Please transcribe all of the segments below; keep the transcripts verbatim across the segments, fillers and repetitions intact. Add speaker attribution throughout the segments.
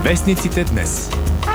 Speaker 1: Вестниците днес.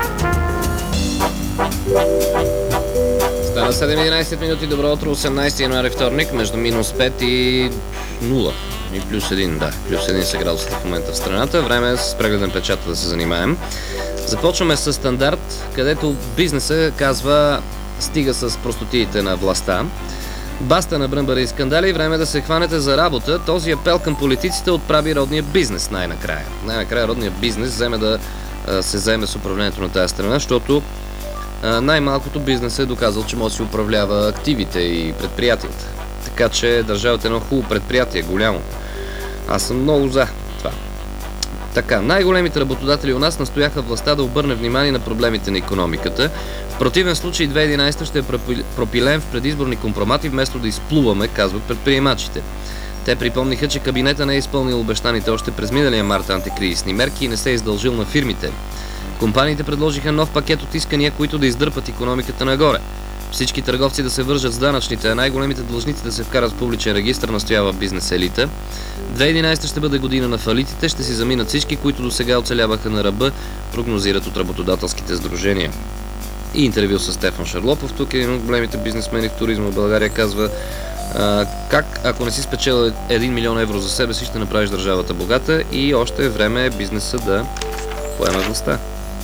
Speaker 2: Стана седем и единайсет минути, добро утро, осемнайсети януари, вторник, между минус пет и нула. И плюс един, да, плюс един са градусите в момента в страната. Време е с прегледен печата да се занимаем. Започваме с стандарт, където бизнеса казва стига с простотиите на властта. Баста на бръмбари и скандали, време е да се хванете за работа. Този апел към политиците отправи родния бизнес най-накрая. Най-накрая родния бизнес вземе да а, се заеме с управлението на тази страна, защото а, най-малкото бизнес е доказал, че може да си управлява активите и предприятията. Така че държавата е едно хубаво предприятие, голямо. Аз съм много за това. Така, най-големите работодатели у нас настояха властта да обърне внимание на проблемите на икономиката. В противен случай две хиляди и единайсета ще е пропилен в предизборни компромати, вместо да изплуваме, казват предприемачите. Те припомниха, че кабинета не е изпълнил обещаните още през миналия март антикризисни мерки и не се е издължил на фирмите. Компаниите предложиха нов пакет от искания, които да издърпат икономиката нагоре. Всички търговци да се вържат с данъчните, а най-големите длъжници да се вкарат в публичен регистър, настоява бизнес елита. две хиляди и единайсета ще бъде година на фалитите, ще си заминат всички, които до сега оцеляваха на ръба, прогнозират от работодателските сдружения. И интервю с Стефан Шарлопов, тук е един от големите бизнесмени в туризма в България, казва а, как ако не си спечела един милион евро за себе си, ще направиш държавата богата и още е време бизнеса да поема властта.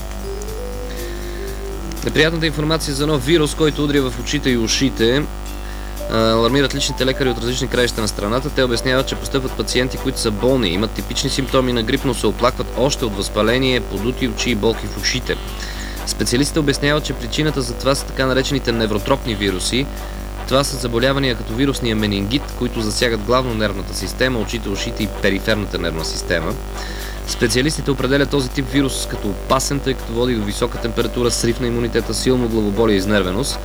Speaker 2: Неприятната информация за нов вирус, който удря в очите и ушите, алармират личните лекари от различни краища на страната. Те обясняват, че постъпват пациенти, които са болни, имат типични симптоми на грип, но се оплакват още от възпаление, подути очи и болки в ушите. Специалистите обясняват, че причината за това са така наречените невротропни вируси. Това са заболявания като вирусния менингит, които засягат главно нервната система, очите, ушите и периферната нервна система. Специалистите определят този тип вирус като опасен, тъй като води до висока температура, срив на имунитета, силно главоболие и изнервеност.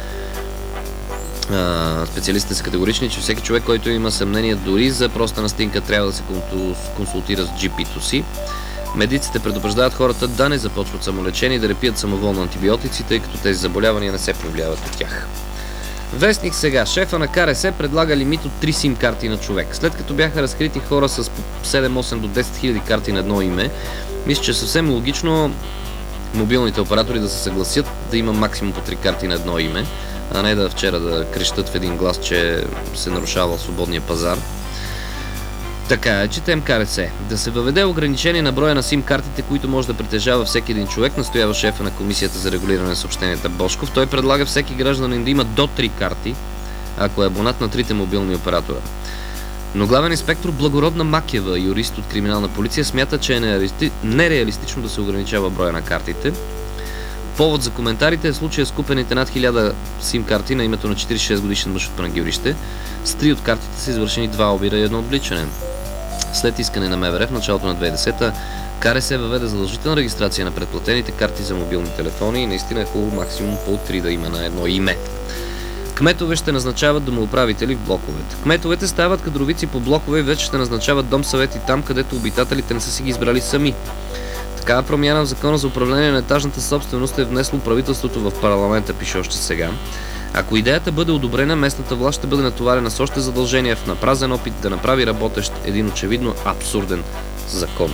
Speaker 2: Специалистите са категорични, че всеки човек, който има съмнение дори за проста настинка, трябва да се консултира с джи пи-то си. Медиците предупреждават хората да не започват самолечение и да не пият самоволно антибиотици, тъй като тези заболявания не се повлияват от тях. Вестник сега. Шефа на ка ер ес предлага лимит от три сим карти на човек. След като бяха разкрити хора с седем, осем до десет хиляди карти на едно име, мисля, че е съвсем логично мобилните оператори да се съгласят да има максимум по три карти на едно име, а не да вчера да крещат в един глас, че се нарушава свободния пазар. Така е, четем ка ер ес. Да се въведе ограничение на броя на сим-картите, които може да притежава всеки един човек, настоява шефа на Комисията за регулиране на съобщенията Божков. Той предлага всеки гражданин да има до три карти, ако е абонат на трите мобилни оператора. Но главен инспектор Благородна Макева, юрист от криминална полиция, смята, че е нереалистично да се ограничава броя на картите. Повод за коментарите е случая с купените над хиляда сим-карти на името на четирийсет и шест годишен мъж от Панагюрище. С три от картите са извършени два обира и едно отвличане. След искане на ме ве ер в началото на две хиляди и десета, ка ер ес въведе задължителна регистрация на предплатените карти за мобилни телефони и наистина е хубаво максимум по три да има на едно име. Кметове ще назначават домоуправители в блоковете. Кметовете стават кадровици по блокове и вече ще назначават домсъвети там, където обитателите не са си ги избрали сами. Такава промяна в Закона за управление на етажната собственост е внесло правителството в парламента, пише още сега. Ако идеята бъде одобрена, местната власт ще бъде натоварена с още задължения в напразен опит да направи работещ един очевидно абсурден закон.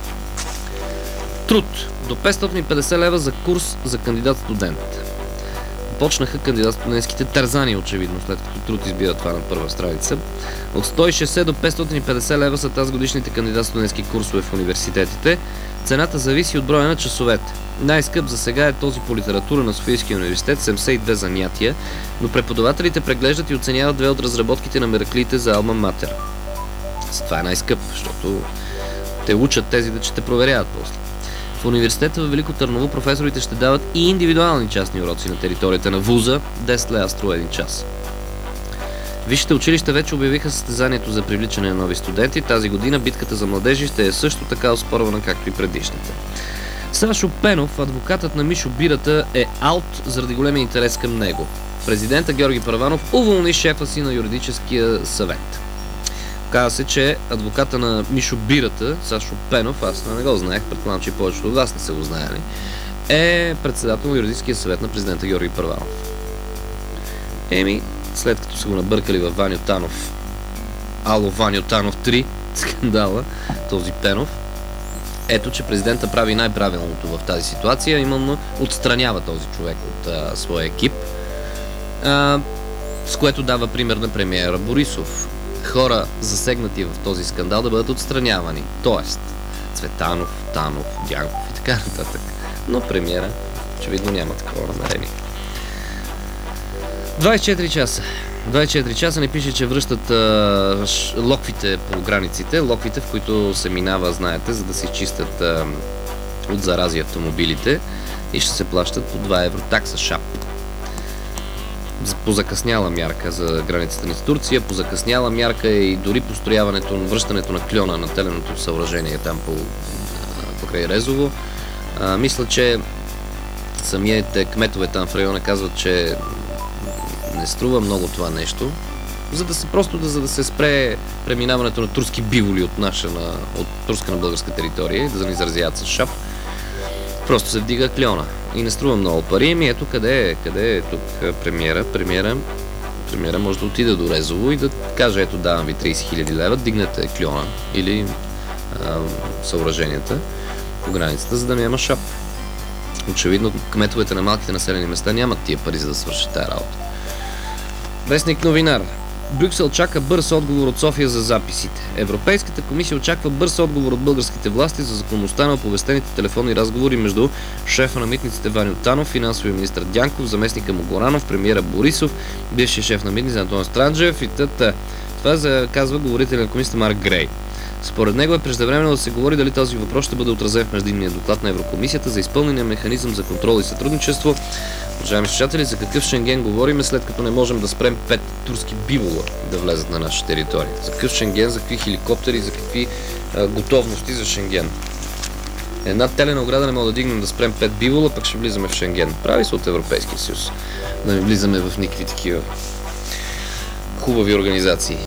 Speaker 2: Труд. До петстотин и петдесет лева за курс за кандидат-студент. Почнаха кандидат-студентските тързани, очевидно, след като Труд избира това на първа страница. От сто и шестдесет до петстотин и петдесет лева са тази годишните кандидат-студентски курсове в университетите. Цената зависи от броя на часовете. Най-скъп за сега е този по литература на Софийския университет, седемдесет и две занятия, но преподавателите преглеждат и оценяват две от разработките на мераклиите за Алма Матер. Това е най-скъп, защото те учат тези да ще те проверяват после. В университета във Велико Търново професорите ще дават и индивидуални частни уроци на територията на вуза, десет лева струва един час. Висшите училища вече обявиха състезанието за привличане на нови студенти. Тази година битката за младежи ще е също така оспорвана, както и предишната. Сашо Пенов, адвокатът на Мишо Бирата, е аут заради големия интерес към него. Президента Георги Първанов уволни шефа си на юридическия съвет. Казва се, че адвоката на Мишо Бирата, Сашо Пенов, аз не го знаех, предполагам, че повечето от вас не са го знаели, е председател на юридическия съвет на президента Георги Първанов. Еми, след като са го набъркали във Ваньо Танов, Ало Ваньо Танов три, скандала, този Пенов, Ето, че президента прави най-правилното в тази ситуация, именно отстранява този човек от а, своя екип, а, с което дава пример на премиера Борисов. Хора, засегнати в този скандал, да бъдат отстранявани. Тоест, Цветанов, Танов, Дянков и така нататък. Но премиера очевидно няма такова намерение. двайсет и четири часа. двайсет и четири часа не пише, че връщат а, ш, локвите по границите, локвите, в които се минава, знаете, за да се изчистят а, от зарази автомобилите и ще се плащат по два евро такса шап. Позакъсняла мярка за границата ни с Турция, позакъсняла мярка е и дори построяването, връщането на кльона на теленото съоръжение там по, покрай Резово. А, мисля, че самите кметове там в района казват, че не струва много това нещо, за да се просто да, за да се спре преминаването на турски биволи от наша на, от турска на българска територия и да ни заразят с шап. Просто се вдига кльона и не струва много пари. Ами ето къде е, къде е тук премиера. Премиера, премиера може да отиде до Резово и да каже, ето давам ви трийсет хиляди лева, дигнете кльона или а, съоръженията по границата, за да няма шап. Очевидно кметовете на малките населени места нямат тия пари, за да свършат тая работа. Вестник Новинар. Брюксел чака бърз отговор от София за записите. Европейската комисия очаква бърз отговор от българските власти за законността на оповестените телефонни разговори между шефа на митниците Ваньо Танов, финансовия министър Дянков, заместника му Горанов, премиера Борисов, бившия шеф на митниците Антон Странджев и т.т. Това казва говорителя на комисията Марк Грей. Според него е преждевременно да се говори дали този въпрос ще бъде отразен в междинния доклад на Еврокомисията за изпълнения механизъм за контрол и сътрудничество. Уважаеми слушатели, за какъв Шенген говорим, след като не можем да спрем пет турски бивола да влезат на наша територия? За какъв Шенген, за какви хеликоптери, за какви а, готовности за Шенген? Една телена ограда не мога да дигнем да спрем пет бивола, пък ще влизаме в Шенген. Прави се от Европейския съюз. Да не влизаме в никакви такива хубави организации.